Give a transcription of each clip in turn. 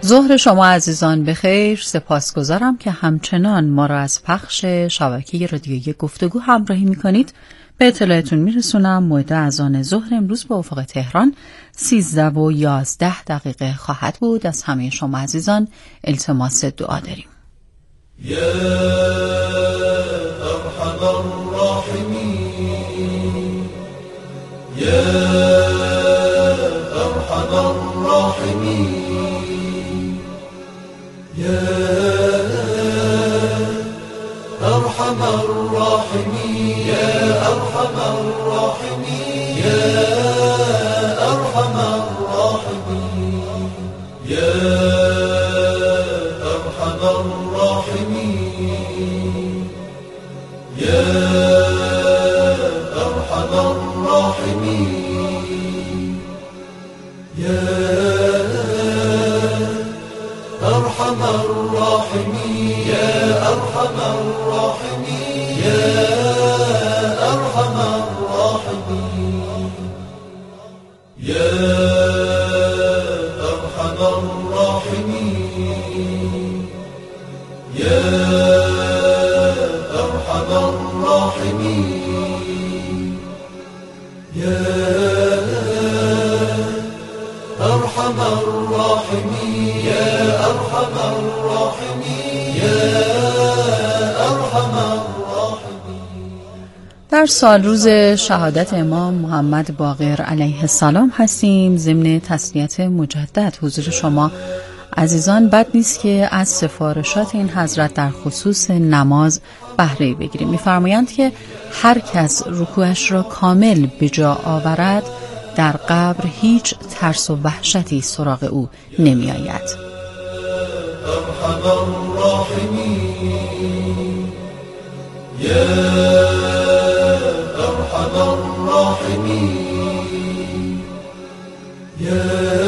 ظهر شما عزیزان بخیر. سپاسگزارم که همچنان ما را از پخش شبکه رادیویی گفتگو همراهی می‌کنید. به اطلاعتون میرسونم موعد اذان ظهر امروز به افق تهران 13:11 خواهد بود. از همه شما عزیزان التماس دعا داریم. یا ارحم الراحمین، یا ارحم الراحمین، یا ارحم الراحمین، یا ارحم الراحمین، یا ارحم الراحمین، یا ارحم الراحمین، یا ارحم الراحمین، یا ارحم الراحمین، یا ارحم الراحمین، یا ارحم الراحمین، یا ارحم الراحمین، یا ارحم الراحمین، یا ارحم الراحمین، یا ارحم الراحمین، یا ارحم الراحمین. در سال روز شهادت امام محمد باقر علیه السلام هستیم. ضمن تسلیت مجدد حضور شما عزیزان بد نیست که از سفارشات این حضرت در خصوص نماز بهره بگیریم. می‌فرمایند که هر کس رکوعش را کامل به جا آورد در قبر هیچ ترس و وحشتی سراغ او نمی آید. ارحم الراحمین، یا ارحم الراحمین، یا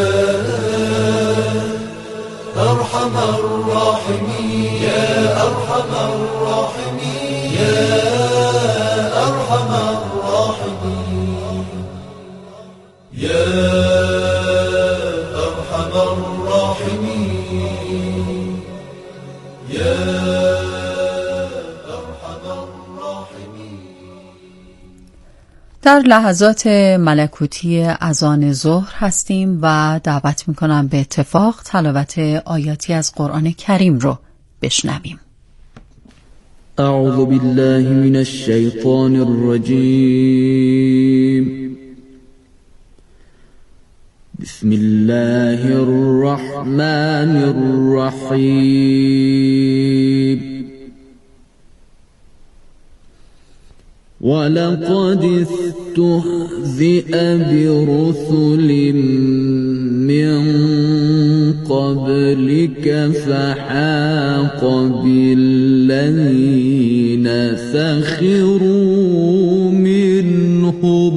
ارحم الراحمین، یا ارحم الراحمین، یا ارحم الراحمین، یا ارحم الراحمین، یا ارحم الراحمین. در لحظات ملکوتی اذان ظهر هستیم و دعوت میکنم به اتفاق تلاوت آیاتی از قرآن کریم رو بشنویم. اعوذ بالله من الشیطان الرجیم. بسم الله الرحمن الرحیم. ولقد استهزئ برسل من قبلك فحاق بالذين سخروا منهم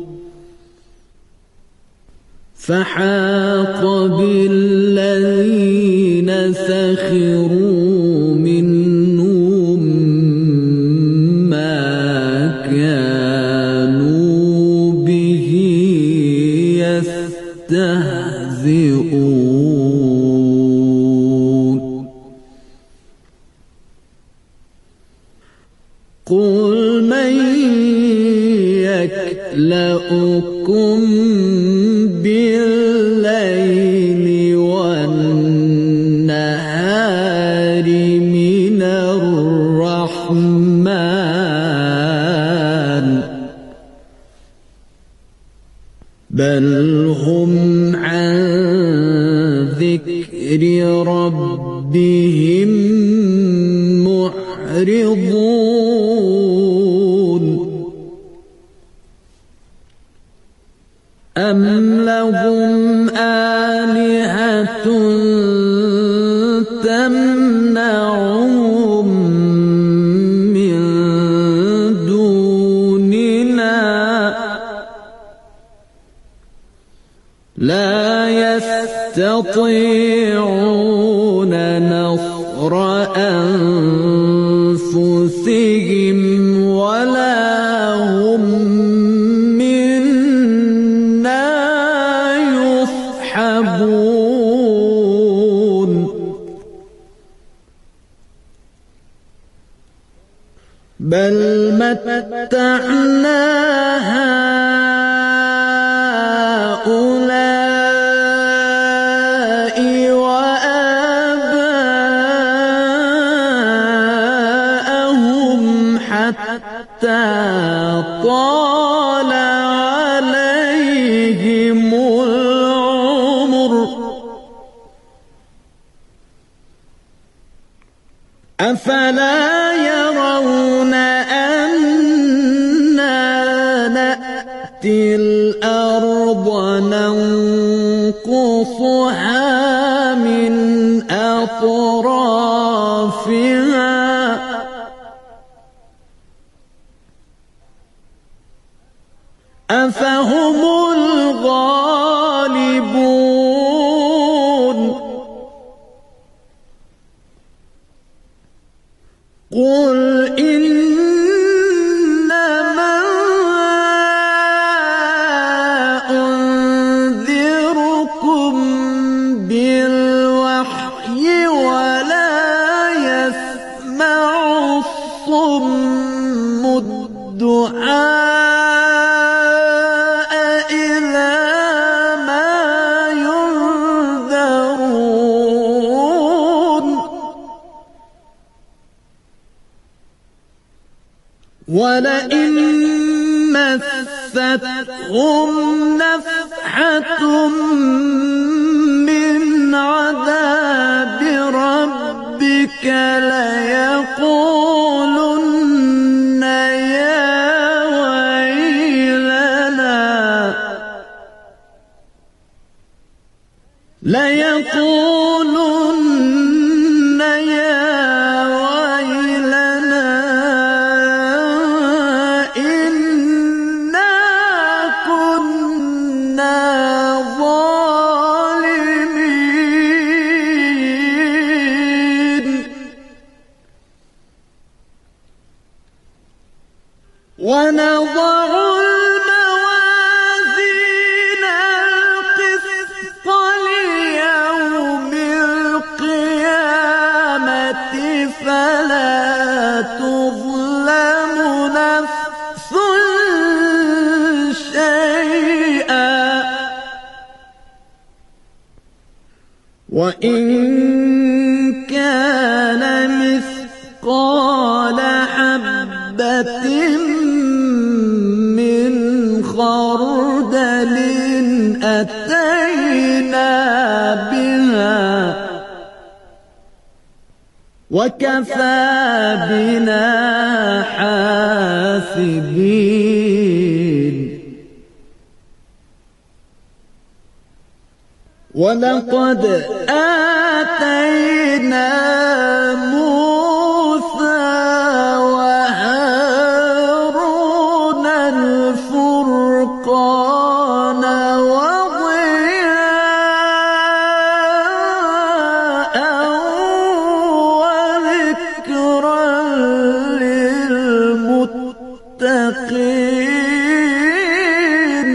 ما كانوا به يستهزئون. قل من يكلؤكم بالليل والنهار من الرحمن بل هم عن ذكر ربهم معرضون. أم لهم آلهة تمنعهم من دوننا لا يستطيعون نصر أنفسهم ولا هم منا يصحبون. بل متعنا هؤلاء وآباءهم حتى طال عليهم العمر أفلا يرون أنا نأتي الأرض ننقصها من أطرافها أفهم الغالبون قل إنما أنذركم بالوحي ولا يسمع الصم الدعاء إذا ما ينذرون ولئن مستهم نفحة من عذاب ربك ليقولن يا ويلنا إنا كنا ظالمين ونضع الموازين القسط ليوم القيامة فلا تظلم نفس شيئا وإن كان مثقال حبة من خردل أتينا بها وكفى بنا حاسبين ولقد آتينا موسى وهارون الفرقان وضياء وذكرا للمتقين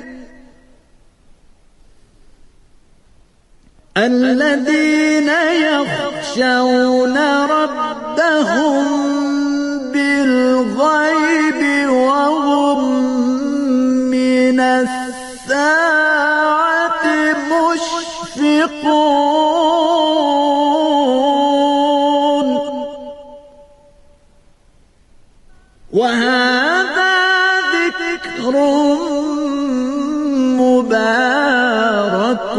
الذين يخشون ربهم بالغيب وهم من الساعة مشفقون وهذا ذكر مبارك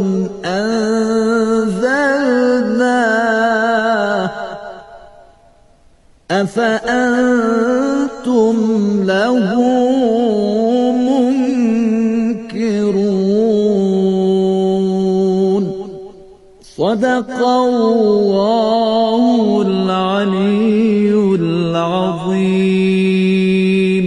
أنزلناه أفأنتم له منكرون صدق الله العلي العظيم.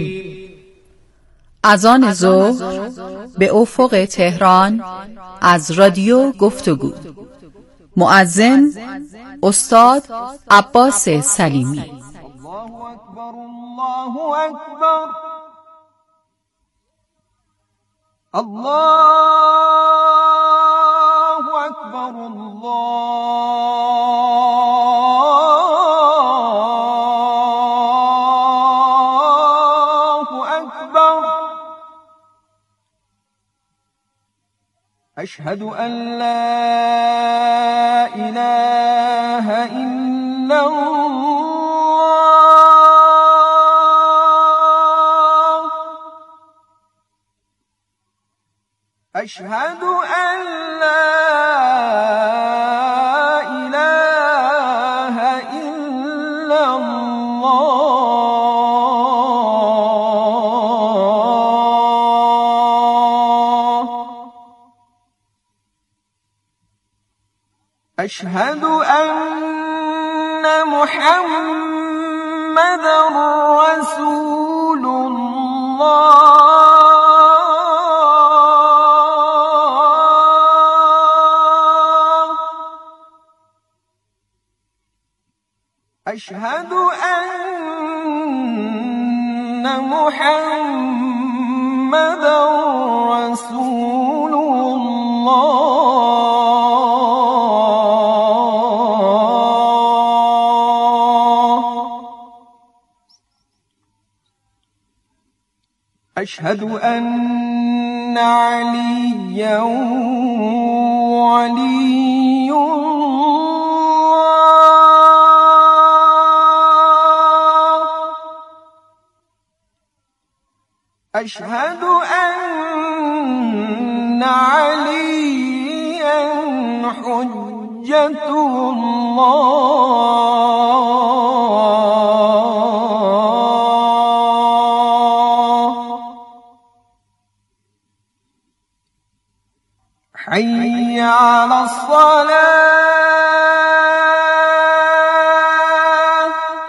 اذان ظهر به افق تهران از رادیو گفتگو. مؤذن استاد عباس سلیمی. الله أكبر الله أكبر الله أكبر الله أشهد أن لا إله إلا الله. أشهد أن لا إله إلا الله. أشهد أن محمدًا رسول الله. أشهد أن محمدًا رسول الله. أشهد أن عليًّا ولي الله. أشهد أن عليًّا حجة الله. حي على الصلاة.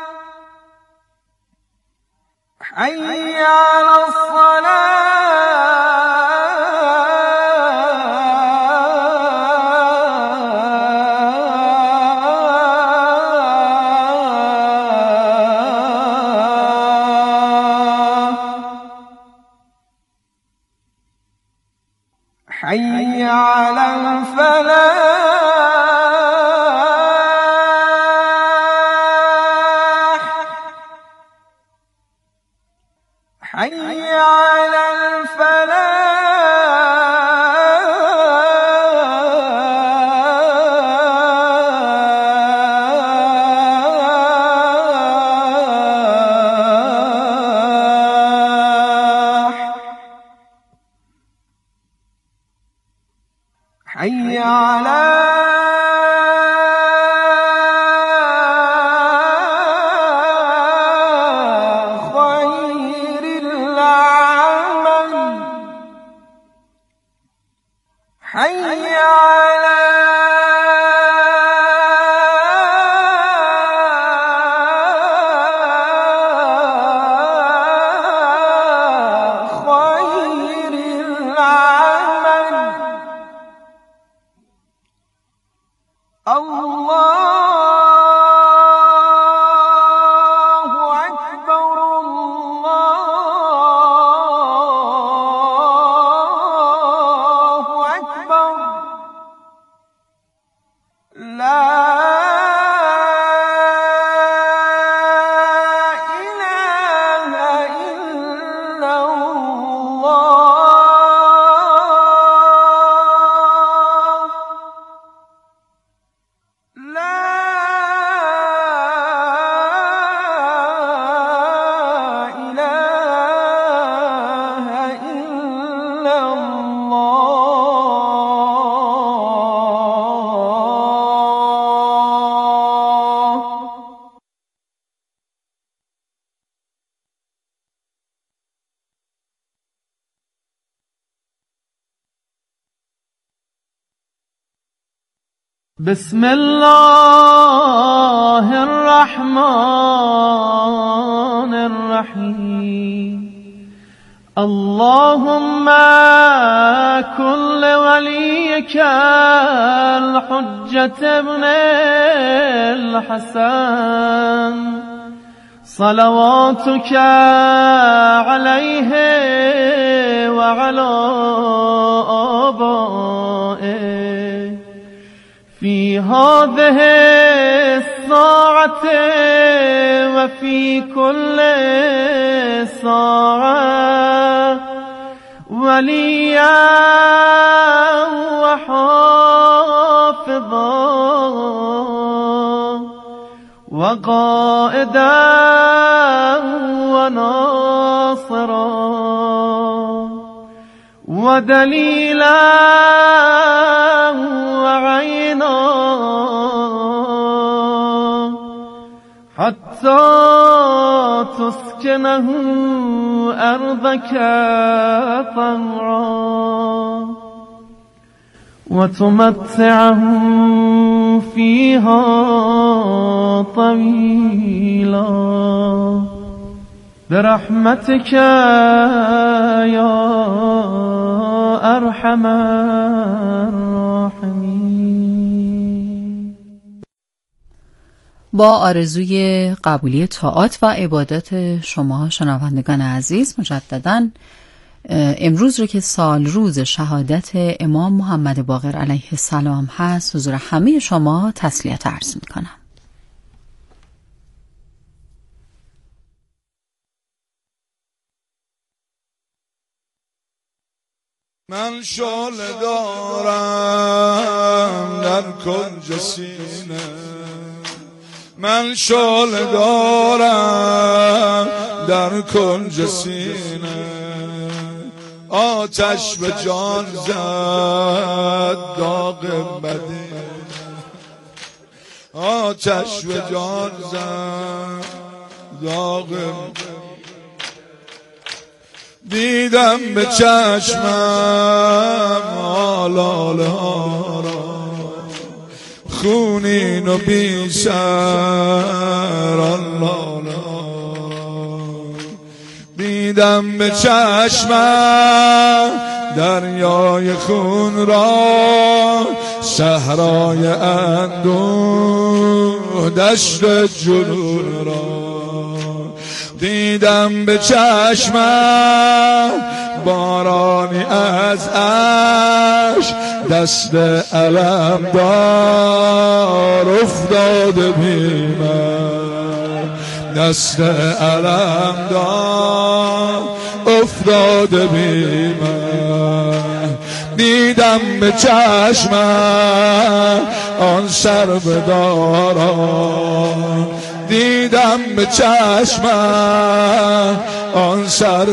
حي على حي على الفلاح. حي على الفلاح. حي على خير العمل. حي على خير العمل. الله أكبر. الله أكبر. لا إله إلا الله. لا إله إلا الله. بسم الله الرحمن الرحيم. اللهم كن لوليك الحجة ابن الحسن صلواتك عليه وعلى آبائه في هذه الساعة وفي كل ساعة وليا وقائدا وناصرا ودليلا وعينا حتى تسكنه أرضك طوعا وتمتعه فيها طويلا برحمتك يا أرحم الراحمين. با آرزوی قبولی طاعات و عبادات شما شنوندگان عزیز، مجدداً امروز رو که سال روز شهادت امام محمد باقر علیه السلام هست، حضور همه شما تسلیت عرض میکنم. من شعله دارم در کنج سینه، من شعله دارم در کنج سینه، آتش به جان زد داغ بدی، آتش به جان زد داغ دیدم به چشمم آلاله ها را، خونین و بی سر آلاله ها، دیدم به چشمم دریای خون را، صحرای اندوه دشت جنون را، دیدم به چشمم بارانی از اشک، دست علم دار افتاده بی من، دست علم دار افتاده بی من، دیدم به چشمم آن سربداران، دیدم به چشمم آن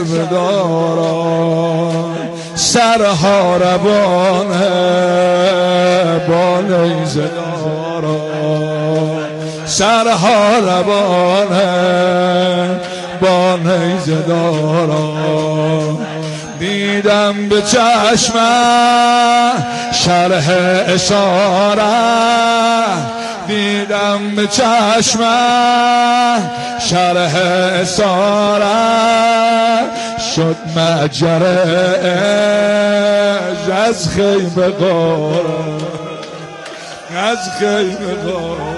سربداران، سرها روانه با نیزه داران، سرها روانه با نیزه داران، دیدم به چشمم شرح اشاره، دیدم به چشمم شرح اساره، شد مجرش از خیمه قاره، از خیمه قاره.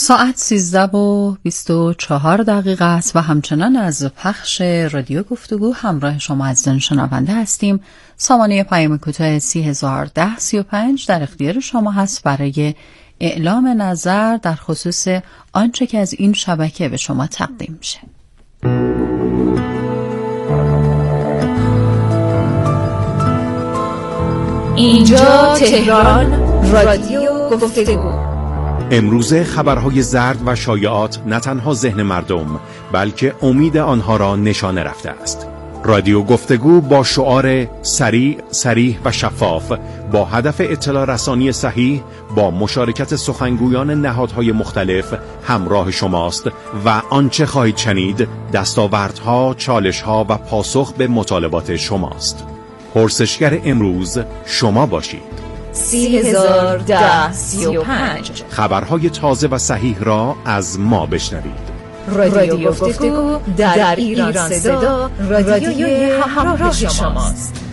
ساعت 13:24 است و همچنان از پخش رادیو گفتگو همراه شما عزیزان شنونده هستیم. سامانه پیام کوتاه 301035 در اختیار شما هست برای اعلام نظر در خصوص آنچه که از این شبکه به شما تقدیم میشه. اینجا تهران، رادیو گفتگو. امروزه خبرهای زرد و شایعات نه تنها ذهن مردم بلکه امید آنها را نشانه رفته است. رادیو گفتگو با شعار سریع، صریح و شفاف با هدف اطلاع رسانی صحیح با مشارکت سخنگویان نهادهای مختلف همراه شماست و آنچه خواهید شنید دستاوردها، چالشها و پاسخ به مطالبات شماست. پرسشگر امروز شما باشید. 301035 خبرهای تازه و صحیح را از ما بشنوید. رادیو گفتگو در ایران صدا، رادیوی همراه شماست.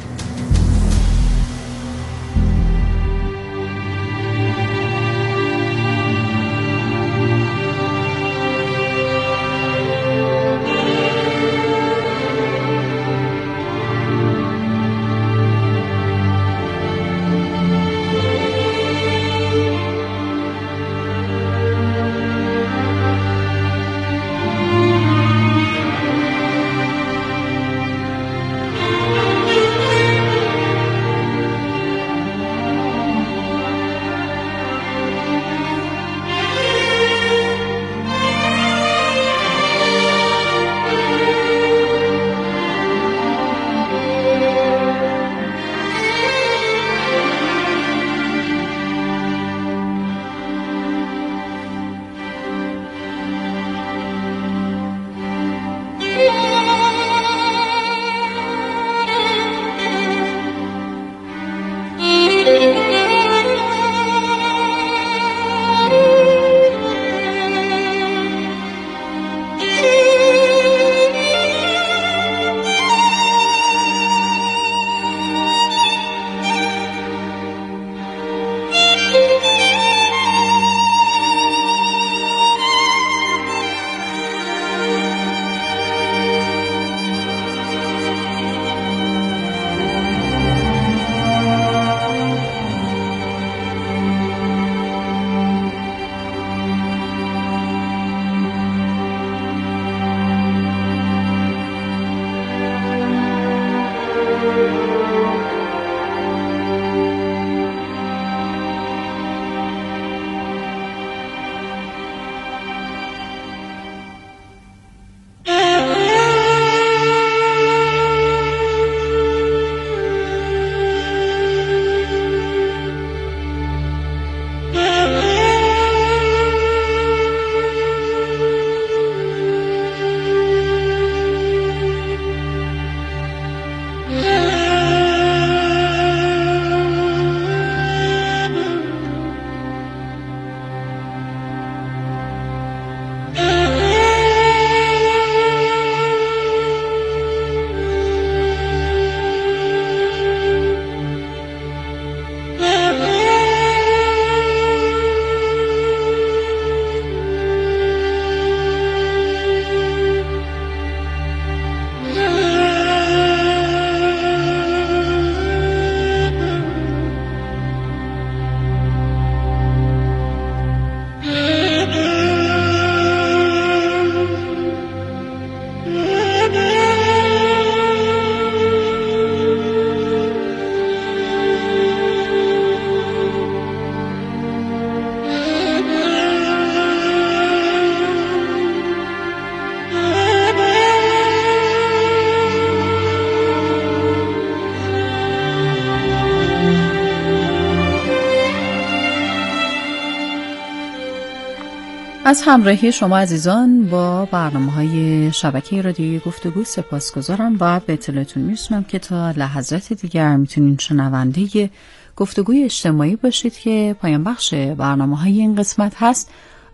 از همراهی شما عزیزان با برنامه‌های شبکه رادیویی گفتگو سپاسگزارم و به اطلاعتون می‌رسونم که تا لحظات دیگر میتونین شنونده گفتگوی اجتماعی باشید که پایان بخش برنامه‌های این قسمت هست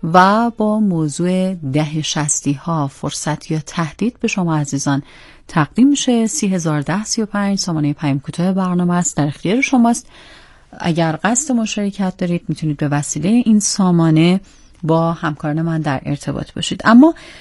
و با موضوع 1060ها فرصت یا تهدید به شما عزیزان تقدیم میشه. 301035 سامانه پیام کوتاه برنامه است، در اختیار شماست. اگر قصد مشارکت دارید میتونید به وسیله این سامانه با همکاران من در ارتباط باشید. اما